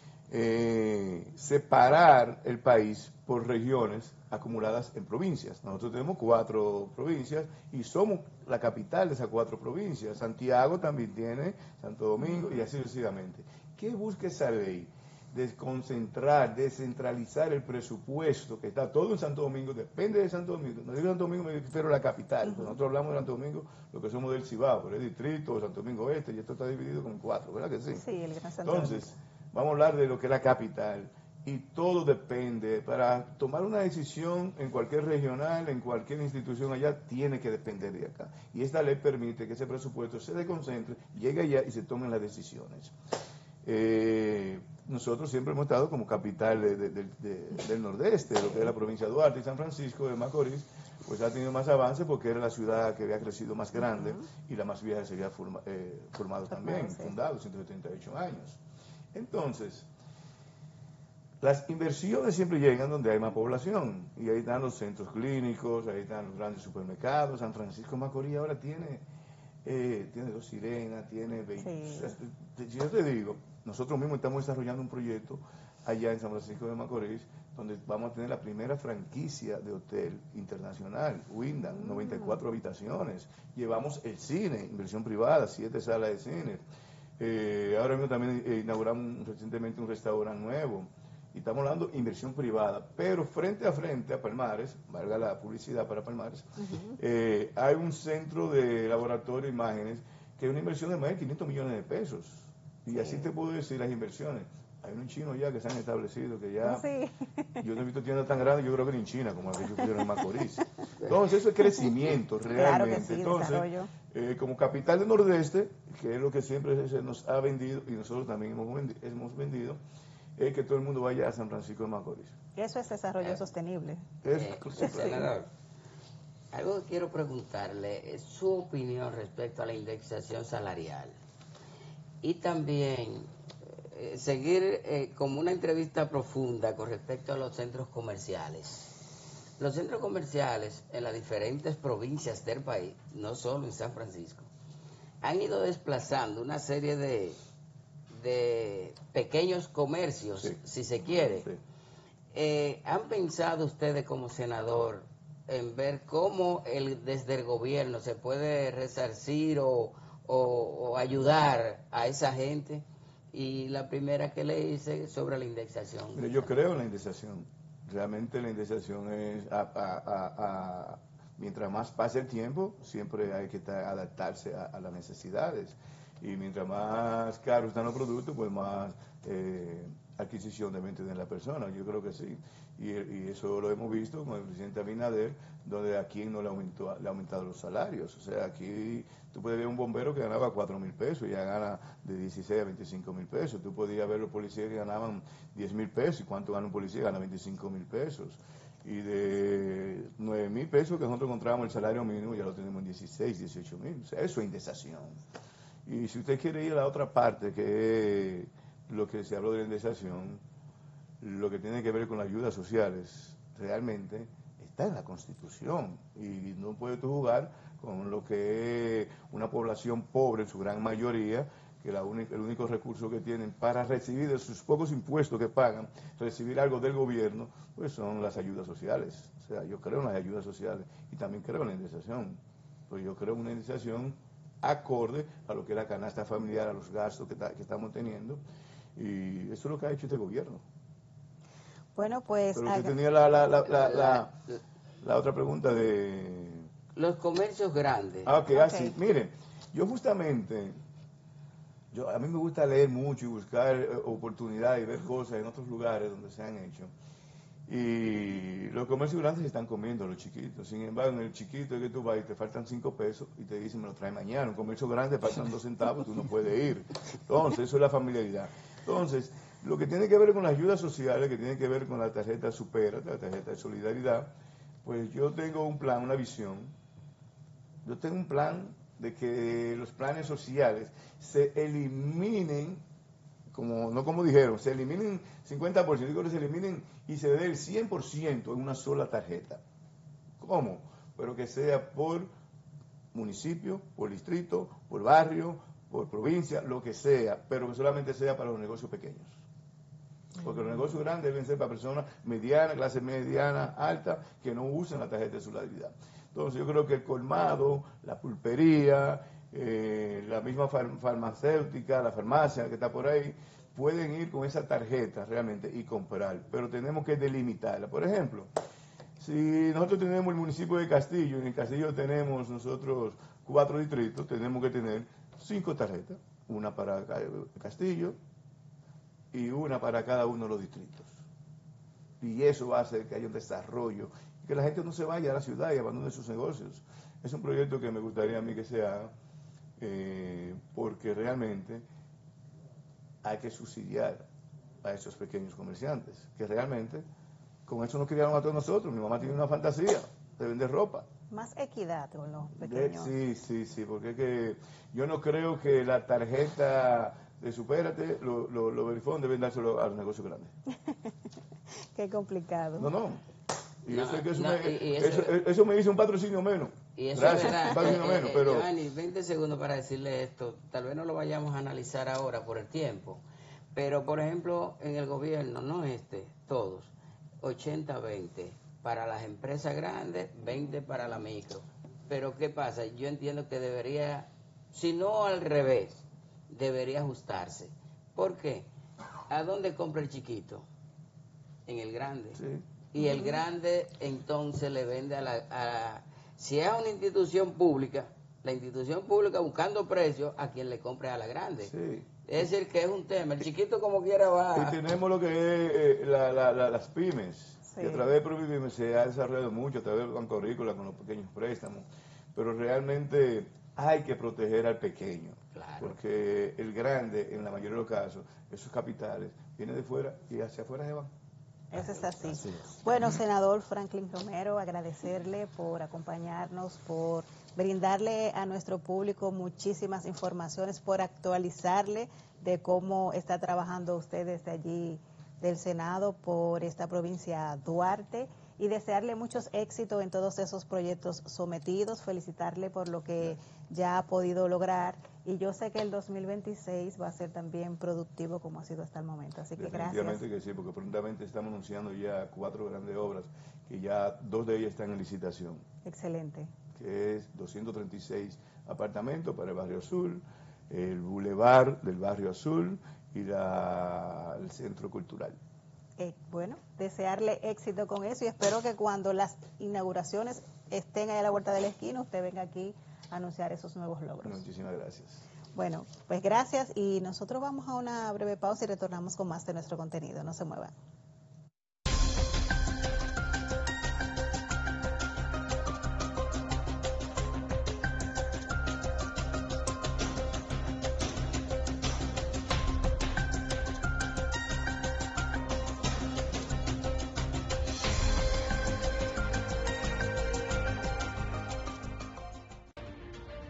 Eh, separar el país por regiones acumuladas en provincias. Nosotros tenemos cuatro provincias y somos la capital de esas cuatro provincias. Santiago también tiene, Santo Domingo y así sucesivamente. ¿Qué busca esa ley? Desconcentrar, descentralizar el presupuesto que está todo en Santo Domingo, depende de Santo Domingo. No digo Santo Domingo, me refiero a la capital. Uh-huh. Nosotros hablamos de Santo Domingo, lo que somos del Cibao, pero el distrito, Santo Domingo Este, y esto está dividido con cuatro, ¿verdad que sí? Sí, el Gran Santo Entonces, Domingo. Vamos a hablar de lo que es la capital y todo depende. Para tomar una decisión en cualquier regional, en cualquier institución allá, tiene que depender de acá. Y esta ley permite que ese presupuesto se desconcentre, llegue allá y se tomen las decisiones. Eh, nosotros siempre hemos estado como capital de, de, de, de, del nordeste, de lo que es la provincia de Duarte y San Francisco de Macorís, pues ha tenido más avance porque era la ciudad que había crecido más grande uh-huh. y la más vieja se había forma, eh, formado también, sí. fundado, ciento setenta y ocho años. Entonces, las inversiones siempre llegan donde hay más población, y ahí están los centros clínicos, ahí están los grandes supermercados. San Francisco de Macorís ahora tiene, eh, tiene dos sirenas, tiene veinte. Sí. Yo te digo, nosotros mismos estamos desarrollando un proyecto allá en San Francisco de Macorís, donde vamos a tener la primera franquicia de hotel internacional, Wyndham, mm. noventa y cuatro habitaciones. Llevamos el cine, inversión privada, siete salas de cine. Eh, ahora mismo también eh, inauguramos recientemente un restaurante nuevo y estamos hablando de inversión privada, pero frente a frente a Palmares, valga la publicidad para Palmares, uh-huh. eh, hay un centro de laboratorio de imágenes que es una inversión de más de quinientos millones de pesos y sí. así te puedo decir las inversiones. Hay unos chinos ya que se han establecido que ya, sí. yo no he visto tiendas tan grandes, yo creo que ni en China como la que yo pusieron en Macorís. Entonces eso es crecimiento realmente. Claro que sí, entonces, eh, como capital del Nordeste, que es lo que siempre se nos ha vendido y nosotros también hemos vendido, hemos vendido es que todo el mundo vaya a San Francisco de Macorís. Eso es desarrollo eh, sostenible. Es, eh, senador, algo que quiero preguntarle es su opinión respecto a la indexación salarial y también eh, seguir eh, como una entrevista profunda con respecto a los centros comerciales. Los centros comerciales en las diferentes provincias del país, no solo en San Francisco, han ido desplazando una serie de, de pequeños comercios, sí. si se quiere. Sí. Eh, ¿Han pensado ustedes como senador en ver cómo el, desde el gobierno se puede resarcir o, o, o ayudar a esa gente? Y la primera que le hice sobre la indexación. Mire, yo creo en la indexación. Realmente la indexación es, a, a, a, a, mientras más pase el tiempo, siempre hay que adaptarse a, a las necesidades. Y mientras más caros están los productos, pues más eh, adquisición deben tener la persona. Yo creo que sí. Y, y eso lo hemos visto con el presidente Abinader, donde a quién no le, aumentó, le ha aumentado los salarios. O sea, aquí tú puedes ver un bombero que ganaba cuatro mil pesos y ya gana de dieciséis a veinticinco mil pesos. Tú podías ver los policías que ganaban diez mil pesos. ¿Y cuánto gana un policía? Gana veinticinco mil pesos. Y de nueve mil pesos que nosotros encontrábamos el salario mínimo, ya lo tenemos en dieciséis, dieciocho mil. O sea, eso es indexación. Y si usted quiere ir a la otra parte, que es lo que se habló de la indexación, lo que tiene que ver con las ayudas sociales, realmente está en la Constitución. Y no puedes tú jugar con lo que es una población pobre en su gran mayoría, que la única, el único recurso que tienen para recibir de sus pocos impuestos que pagan, recibir algo del gobierno, pues son las ayudas sociales. O sea, yo creo en las ayudas sociales y también creo en la indexación. Pues yo creo en una indexación acorde a lo que es la canasta familiar, a los gastos que, ta, que estamos teniendo, y eso es lo que ha hecho este gobierno. Bueno, pues... Pero usted tenía la, la, la, la, la, la otra pregunta de... Los comercios grandes. Ah, ok, okay. así. Miren, yo justamente... Yo, a mí me gusta leer mucho y buscar eh, oportunidades y ver cosas en otros lugares donde se han hecho. Y los comercios grandes se están comiendo a los chiquitos. Sin embargo, en el chiquito que tú vas y te faltan cinco pesos y te dicen me lo trae mañana. Un comercio grande faltan dos centavos, tú no puedes ir. Entonces, eso es la familiaridad. Entonces, lo que tiene que ver con las ayudas sociales, que tiene que ver con la tarjeta Supera, la tarjeta de solidaridad, pues yo tengo un plan, una visión. Yo tengo un plan de que los planes sociales se eliminen, como no como dijeron, se eliminen cincuenta por ciento, digo que se eliminen y se dé el cien por ciento en una sola tarjeta. ¿Cómo? Pero que sea por municipio, por distrito, por barrio, por provincia, lo que sea, pero que solamente sea para los negocios pequeños. Porque los negocios grandes deben ser para personas medianas, clase mediana, alta, que no usen la tarjeta de solidaridad. Entonces yo creo que el colmado, la pulpería, eh, la misma far farmacéutica, la farmacia que está por ahí, pueden ir con esa tarjeta realmente y comprar, pero tenemos que delimitarla. Por ejemplo, si nosotros tenemos el municipio de Castillo, y en el Castillo tenemos nosotros cuatro distritos, tenemos que tener cinco tarjetas, una para Castillo y una para cada uno de los distritos. Y eso va a hacer que haya un desarrollo, que la gente no se vaya a la ciudad y abandone sus negocios. Es un proyecto que me gustaría a mí que se haga, eh, porque realmente hay que subsidiar a esos pequeños comerciantes, que realmente con eso nos criaron a todos nosotros. Mi mamá tiene una fantasía de vender ropa. Más equidad con los pequeños. De, sí, sí, sí, porque es que yo no creo que la tarjeta de Supérate, los lo, lo verifones deben dárselo a los negocios grandes. Qué complicado. No, no. Y No, yo sé que eso, no, me, y- y eso, eso- eso me hizo un patrocinio menos. Y eso Gracias, es verdad. un patrocinio Eh, menos, eh, pero... Giovanni, veinte segundos para decirle esto. Tal vez no lo vayamos a analizar ahora por el tiempo. Pero, por ejemplo, en el gobierno, no este, todos, ochenta veinte para las empresas grandes, veinte para la micro. Pero, ¿qué pasa? Yo entiendo que debería, si no al revés, debería ajustarse. ¿Por qué? ¿A dónde compra el chiquito? En el grande. Sí. Y el grande entonces le vende a la... A, si es una institución pública, la institución pública buscando precios a quien le compre a la grande. Sí. Es decir, que es un tema. El chiquito como quiera va... Y tenemos lo que es eh, la, la, la, las pymes. Sí. Y a través de Provivimes se ha desarrollado mucho, a través del Banco Agrícola con los pequeños préstamos. Pero realmente hay que proteger al pequeño. Claro. Porque el grande, en la mayoría de los casos, esos capitales, vienen de fuera y hacia afuera se van. Eso es así. Así es. Bueno, senador Franklin Romero, agradecerle por acompañarnos, por brindarle a nuestro público muchísimas informaciones, por actualizarle de cómo está trabajando usted desde allí del Senado por esta provincia Duarte y desearle muchos éxitos en todos esos proyectos sometidos, felicitarle por lo que ya ha podido lograr y yo sé que el dos mil veintiséis va a ser también productivo como ha sido hasta el momento, así que gracias. Definitivamente que sí, porque prontamente estamos anunciando ya cuatro grandes obras, que ya dos de ellas están en licitación. Excelente. Que es doscientos treinta y seis apartamentos para el Barrio Azul, el Boulevard del Barrio Azul y la, el Centro Cultural. Eh, bueno, desearle éxito con eso y espero que cuando las inauguraciones estén ahí a la vuelta de la esquina, usted venga aquí a anunciar esos nuevos logros. Muchísimas gracias. Bueno, pues gracias y nosotros vamos a una breve pausa y retornamos con más de nuestro contenido. No se muevan.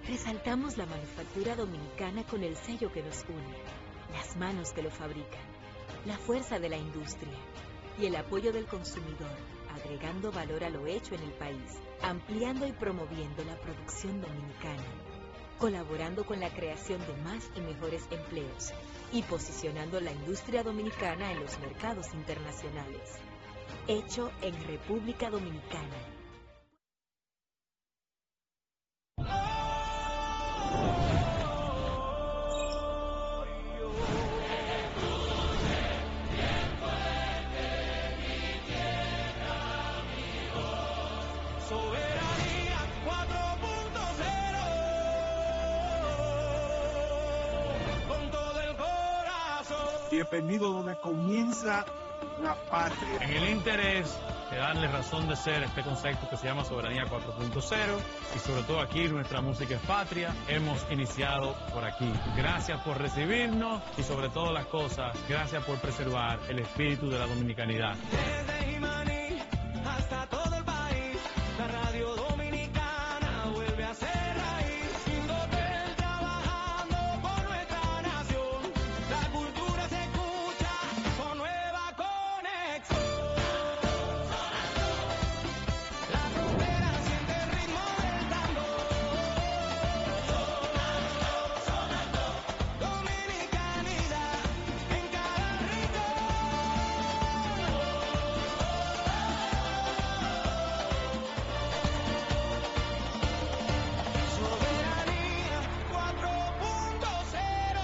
Resaltamos la manufactura dominicana con el sello que nos une, las manos que lo fabrican, la fuerza de la industria y el apoyo del consumidor, agregando valor a lo hecho en el país, ampliando y promoviendo la producción dominicana, colaborando con la creación de más y mejores empleos y posicionando la industria dominicana en los mercados internacionales. Hecho en República Dominicana. Bienvenido donde comienza la patria. En el interés de darle razón de ser a este concepto que se llama Soberanía cuatro punto cero y sobre todo aquí nuestra música es patria, hemos iniciado por aquí. Gracias por recibirnos y sobre todas las cosas, gracias por preservar el espíritu de la dominicanidad. Desde Jimaní hasta todo el país, la radio dominicana vuelve a ser raíz. Sin doble trabajando por nuestra nación, la cultura se escucha con nueva conexión. La frontera siente el ritmo del tambor. Dominicanidad en cada rincón. Soberanía cuatro punto cero.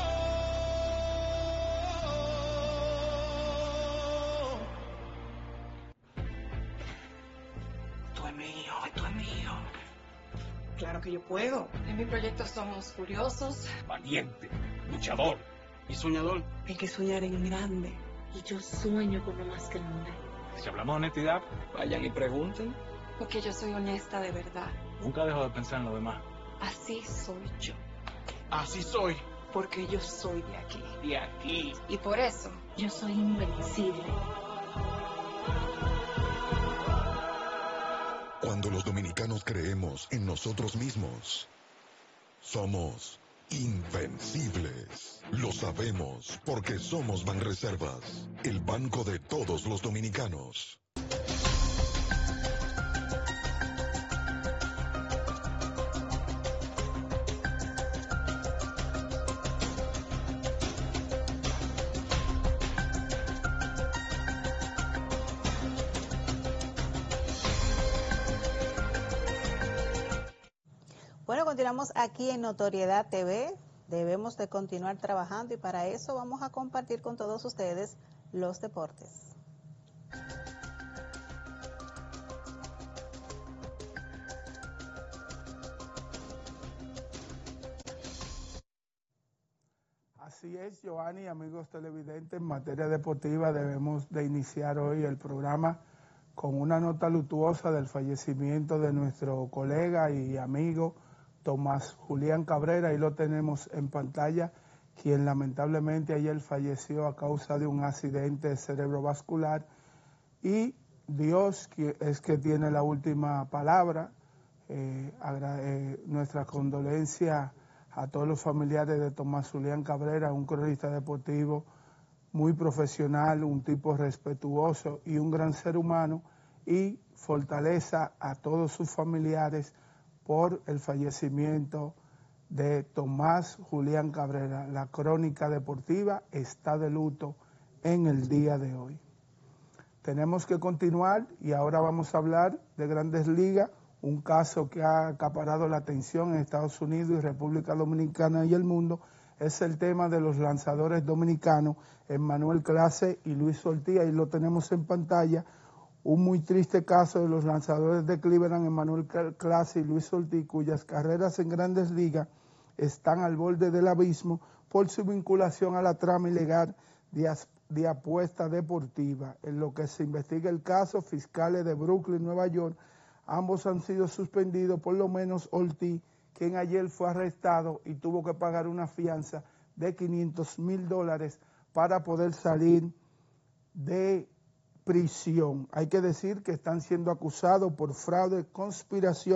Esto es mío, esto es mío. Claro que yo puedo. En mi proyecto somos curiosos. Valiente, luchador y soñador. Hay que soñar en grande. Y yo sueño con lo más grande. Si hablamos de honestidad, vayan y pregunten. Porque yo soy honesta de verdad. Nunca dejo de pensar en lo demás. Así soy yo. Así soy. Porque yo soy de aquí. De aquí. Y por eso yo soy invencible. Cuando los dominicanos creemos en nosotros mismos, somos invencibles. Lo sabemos porque somos Banreservas, el banco de todos los dominicanos. Bueno, continuamos aquí en Notoriedad T V. Debemos de continuar trabajando y para eso vamos a compartir con todos ustedes los deportes. Así es, Joanny, amigos televidentes, en materia deportiva debemos de iniciar hoy el programa con una nota luctuosa del fallecimiento de nuestro colega y amigo Tomás Julián Cabrera. Ahí lo tenemos en pantalla, quien lamentablemente ayer falleció a causa de un accidente cerebrovascular y Dios es que tiene la última palabra. Eh, eh, nuestra condolencia a todos los familiares de Tomás Julián Cabrera, un cronista deportivo muy profesional, un tipo respetuoso y un gran ser humano, y fortaleza a todos sus familiares por el fallecimiento de Tomás Julián Cabrera. La crónica deportiva está de luto en el día de hoy. Tenemos que continuar y ahora vamos a hablar de Grandes Ligas, un caso que ha acaparado la atención en Estados Unidos y República Dominicana y el mundo. Es el tema de los lanzadores dominicanos, Emmanuel Clase y Luis Ortiz. Ahí lo tenemos en pantalla. Un muy triste caso de los lanzadores de Cleveland, Emmanuel Clase y Luis Ortiz, cuyas carreras en Grandes Ligas están al borde del abismo por su vinculación a la trama ilegal de, de apuesta deportiva. En lo que se investiga el caso, fiscales de Brooklyn, Nueva York, ambos han sido suspendidos, por lo menos Ortiz, quien ayer fue arrestado y tuvo que pagar una fianza de quinientos mil dólares para poder salir de prisión. Hay que decir que están siendo acusados por fraude, conspiración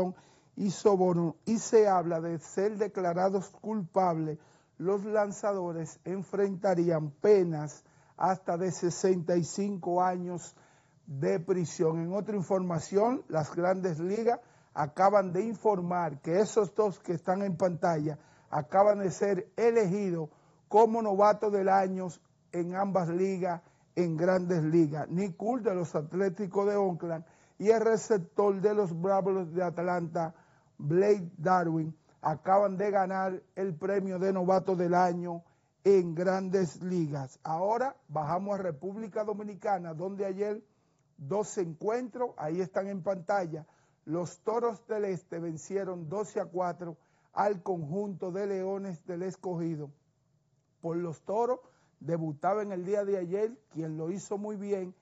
y soborno, y se habla de ser declarados culpables, los lanzadores enfrentarían penas hasta de sesenta y cinco años de prisión. En otra información, las Grandes Ligas acaban de informar que esos dos que están en pantalla acaban de ser elegidos como novatos del año en ambas ligas, en Grandes Ligas. Nick Cool de los Atléticos de Oakland y el receptor de los Bravos de Atlanta, Blake Darwin, acaban de ganar el premio de novato del año en Grandes Ligas. Ahora bajamos a República Dominicana, donde ayer dos encuentros, ahí están en pantalla. Los Toros del Este vencieron doce a cuatro al conjunto de Leones del Escogido. Por los Toros debutaba en el día de ayer, quien lo hizo muy bien,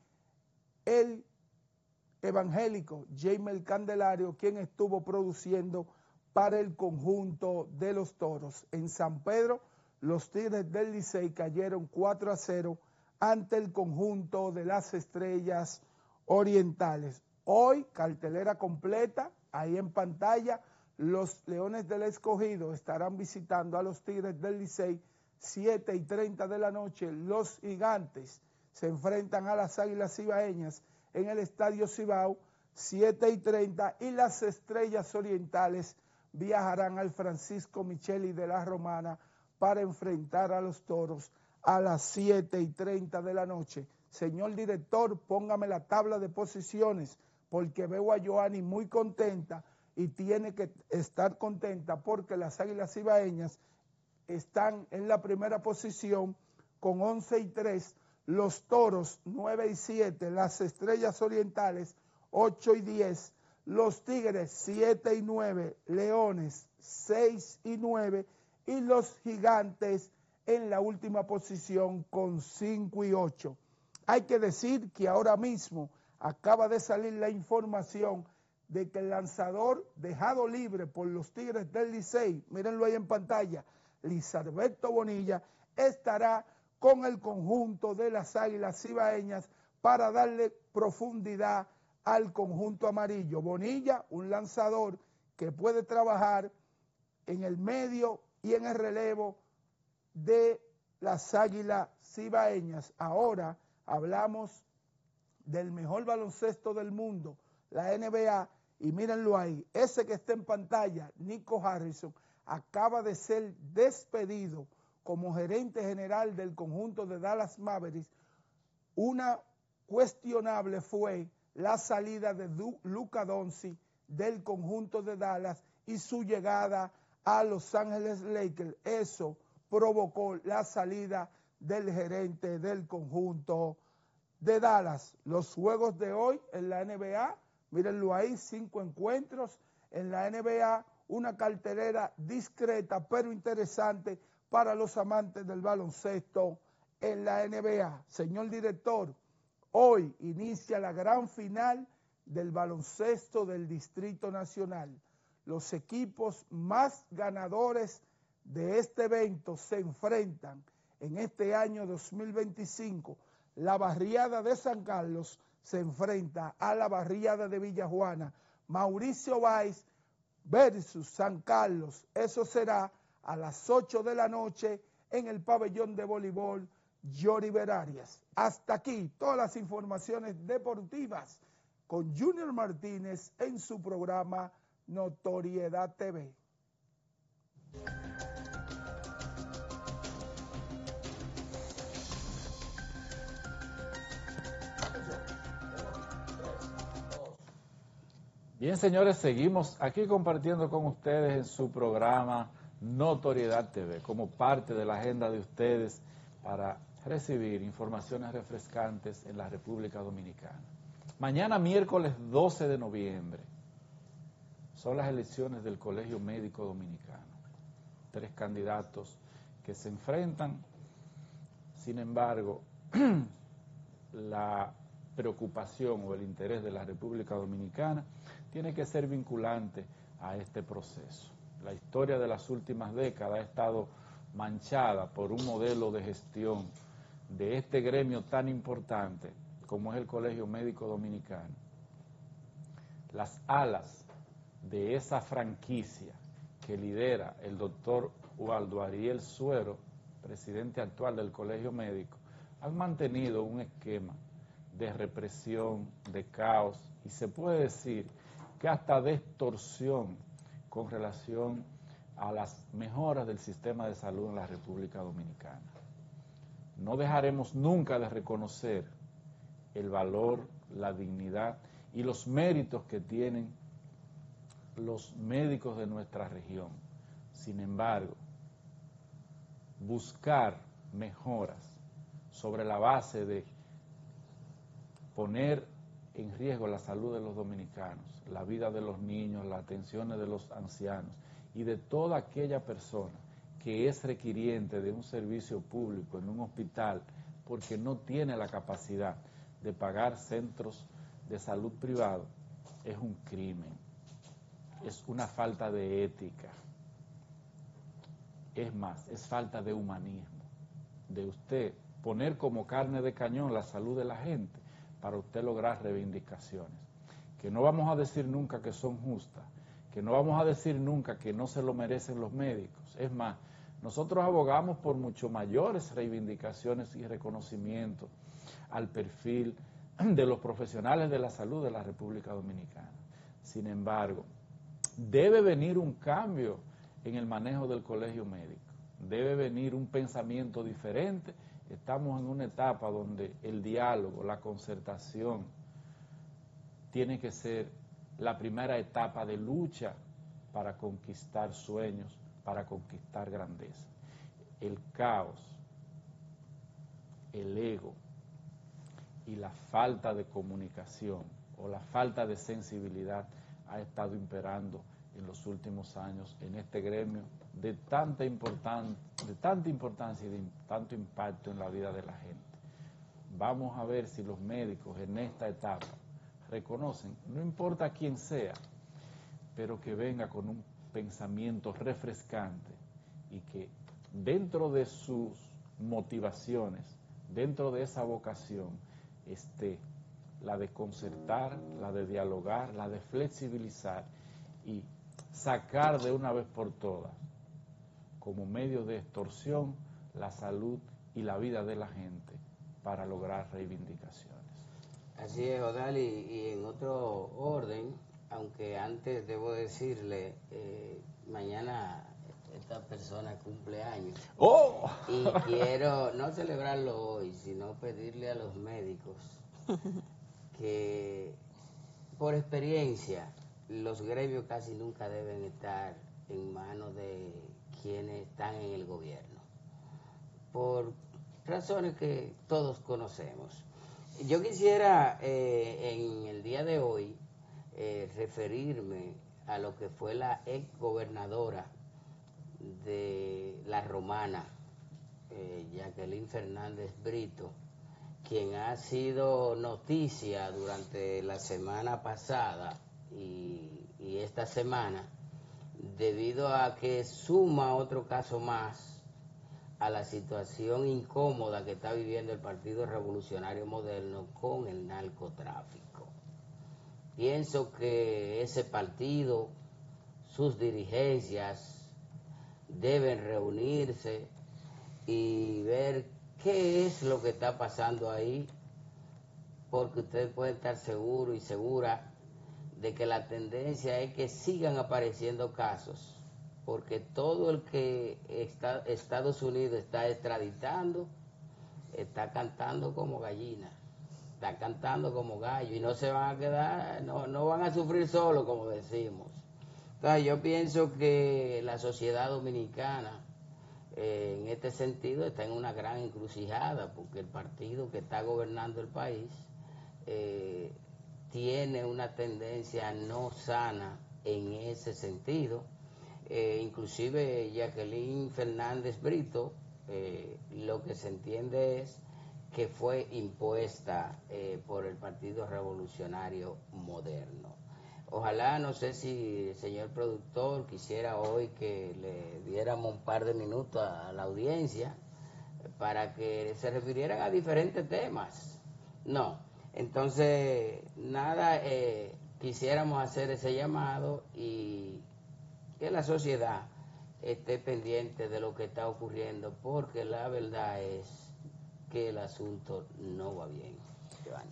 el evangélico Jaime Candelario, quien estuvo produciendo para el conjunto de los Toros. En San Pedro, los Tigres del Licey cayeron cuatro a cero ante el conjunto de las Estrellas Orientales. Hoy, cartelera completa, ahí en pantalla, los Leones del Escogido estarán visitando a los Tigres del Licey, siete y treinta de la noche. Los Gigantes se enfrentan a las Águilas Cibaeñas en el Estadio Cibao, siete y treinta, y las Estrellas Orientales viajarán al Francisco Micheli de la Romana para enfrentar a los Toros a las siete y treinta de la noche. Señor director, póngame la tabla de posiciones, porque veo a Joanny muy contenta y tiene que estar contenta porque las Águilas Cibaeñas están en la primera posición con once y tres, los Toros nueve y siete, las Estrellas Orientales ocho y diez, los Tigres siete y nueve, Leones seis y nueve y los Gigantes en la última posición con cinco y ocho. Hay que decir que ahora mismo acaba de salir la información de que el lanzador dejado libre por los Tigres del Licey, mírenlo ahí en pantalla, Lizarberto Bonilla, estará con el conjunto de las Águilas Cibaeñas para darle profundidad al conjunto amarillo. Bonilla, un lanzador que puede trabajar en el medio y en el relevo de las Águilas Cibaeñas. Ahora hablamos del mejor baloncesto del mundo, la N B A, y mírenlo ahí, ese que está en pantalla, Nico Harrison, acaba de ser despedido como gerente general del conjunto de Dallas Mavericks. Una cuestionable fue la salida de Luka Doncic del conjunto de Dallas y su llegada a Los Ángeles Lakers. Eso provocó la salida del gerente del conjunto de Dallas. Los juegos de hoy en la N B A, mírenlo ahí, cinco encuentros en la N B A, una cartelera discreta pero interesante para los amantes del baloncesto en la N B A. Señor director, hoy inicia la gran final del baloncesto del Distrito Nacional. Los equipos más ganadores de este evento se enfrentan en este año dos mil veinticinco. La barriada de San Carlos se enfrenta a la barriada de Villajuana. Mauricio Báez versus San Carlos. Eso será a las ocho de la noche en el pabellón de voleibol Jory Berarias. Hasta aquí todas las informaciones deportivas con Junior Martínez en su programa Notoriedad T V. Bien, señores, seguimos aquí compartiendo con ustedes en su programa Notoriedad T V, como parte de la agenda de ustedes para recibir informaciones refrescantes en la República Dominicana. Mañana, miércoles doce de noviembre, son las elecciones del Colegio Médico Dominicano. Tres candidatos que se enfrentan. Sin embargo, la preocupación o el interés de la República Dominicana tiene que ser vinculante a este proceso. La historia de las últimas décadas ha estado manchada por un modelo de gestión de este gremio tan importante como es el Colegio Médico Dominicano. Las alas de esa franquicia que lidera el doctor Waldo Ariel Suero, presidente actual del Colegio Médico, han mantenido un esquema de represión, de caos, y se puede decir que hasta de extorsión con relación a las mejoras del sistema de salud en la República Dominicana. No dejaremos nunca de reconocer el valor, la dignidad y los méritos que tienen los médicos de nuestra región. Sin embargo, buscar mejoras sobre la base de poner en riesgo la salud de los dominicanos, la vida de los niños, las atenciones de los ancianos y de toda aquella persona que es requiriente de un servicio público en un hospital porque no tiene la capacidad de pagar centros de salud privados, es un crimen, es una falta de ética, es más, es falta de humanismo, de usted poner como carne de cañón la salud de la gente para usted lograr reivindicaciones, que no vamos a decir nunca que son justas, que no vamos a decir nunca que no se lo merecen los médicos. Es más, nosotros abogamos por mucho mayores reivindicaciones y reconocimientos al perfil de los profesionales de la salud de la República Dominicana. Sin embargo, debe venir un cambio en el manejo del colegio médico, debe venir un pensamiento diferente. Estamos en una etapa donde el diálogo, la concertación, tiene que ser la primera etapa de lucha para conquistar sueños, para conquistar grandeza. El caos, el ego y la falta de comunicación o la falta de sensibilidad ha estado imperando en los últimos años en este gremio de tanta, importan de tanta importancia y de tanto impacto en la vida de la gente. Vamos a ver si los médicos en esta etapa reconocen, no importa quién sea, pero que venga con un pensamiento refrescante y que dentro de sus motivaciones, dentro de esa vocación, esté la de concertar, la de dialogar, la de flexibilizar y sacar de una vez por todas, como medio de extorsión, la salud y la vida de la gente para lograr reivindicaciones. Así es, Odali, y en otro orden, aunque antes debo decirle, eh, mañana esta persona cumple años. ¡Oh! Y quiero no celebrarlo hoy, sino pedirle a los médicos que, por experiencia, los gremios casi nunca deben estar en manos de quienes están en el gobierno, por razones que todos conocemos. Yo quisiera eh, en el día de hoy eh, referirme a lo que fue la ex gobernadora de La Romana, eh, Jacqueline Fernández Brito, quien ha sido noticia durante la semana pasada y, y esta semana, debido a que suma otro caso más a la situación incómoda que está viviendo el Partido Revolucionario Moderno con el narcotráfico. Pienso que ese partido, sus dirigencias, deben reunirse y ver qué es lo que está pasando ahí, porque ustedes pueden estar seguros y seguras de que la tendencia es que sigan apareciendo casos, porque todo el que está, Estados Unidos está extraditando, está cantando como gallina, está cantando como gallo, y no se van a quedar, no, no van a sufrir solo, como decimos. Entonces yo pienso que la sociedad dominicana, eh, en este sentido, está en una gran encrucijada, porque el partido que está gobernando el país eh, tiene una tendencia no sana en ese sentido. Eh, inclusive Jacqueline Fernández Brito, eh, lo que se entiende es que fue impuesta eh, por el Partido Revolucionario Moderno. Ojalá, no sé si el señor productor quisiera hoy que le diéramos un par de minutos a la audiencia para que se refirieran a diferentes temas. No, entonces, nada, eh, quisiéramos hacer ese llamado y que la sociedad esté pendiente de lo que está ocurriendo, porque la verdad es que el asunto no va bien. Giovanni.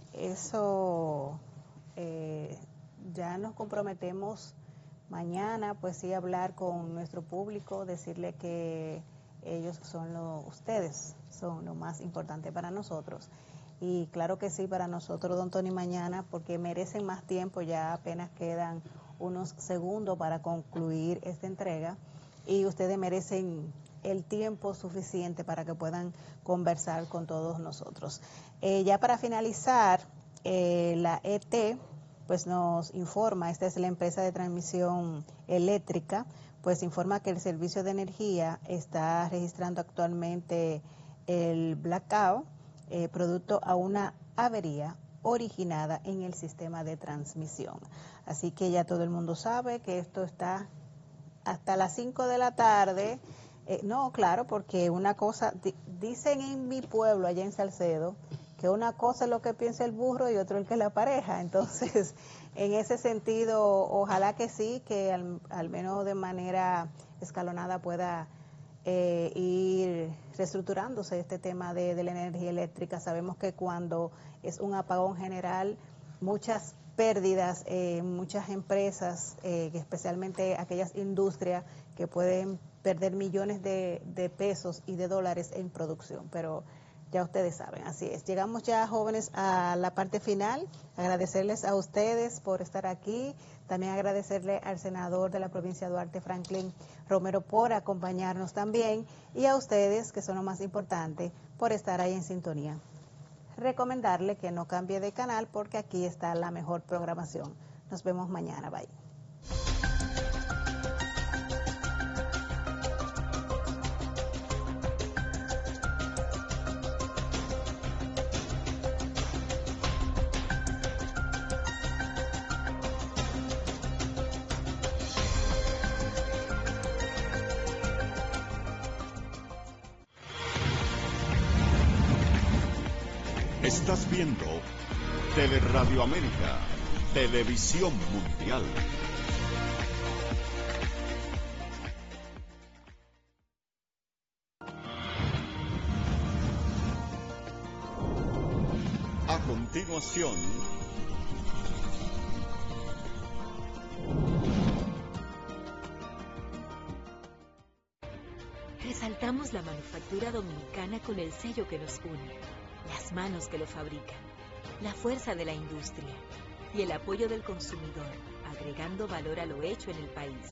Eso, eh, ya nos comprometemos mañana, pues sí, hablar con nuestro público, decirle que ellos son lo, ustedes son lo más importante para nosotros. Y claro que sí, para nosotros, don Tony, mañana, porque merecen más tiempo, ya apenas quedan unos segundos para concluir esta entrega, y ustedes merecen el tiempo suficiente para que puedan conversar con todos nosotros. Eh, ya para finalizar, eh, la E T pues nos informa, esta es la empresa de transmisión eléctrica, pues informa que el servicio de energía está registrando actualmente el blackout, eh, producto a una avería originada en el sistema de transmisión. Así que ya todo el mundo sabe que esto está hasta las cinco de la tarde. Eh, no, claro, porque una cosa, di, dicen en mi pueblo, allá en Salcedo, que una cosa es lo que piensa el burro y otro el que la pareja. Entonces, en ese sentido, ojalá que sí, que al, al menos de manera escalonada pueda eh, ir reestructurándose este tema de, de la energía eléctrica. Sabemos que cuando es un apagón general, muchas pérdidas, eh, muchas empresas, eh, especialmente aquellas industrias que pueden perder millones de, de pesos y de dólares en producción, pero ya ustedes saben, así es. Llegamos ya, jóvenes, a la parte final. Agradecerles a ustedes por estar aquí, también agradecerle al senador de la provincia de Duarte, Franklin Romero, por acompañarnos también, y a ustedes, que son lo más importante, por estar ahí en sintonía. Recomendarle que no cambie de canal, porque aquí está la mejor programación. Nos vemos mañana. Bye. Estás viendo Teleradio América, Televisión Mundial. A continuación, resaltamos la manufactura dominicana con el sello que nos une, las manos que lo fabrican, la fuerza de la industria y el apoyo del consumidor, agregando valor a lo hecho en el país.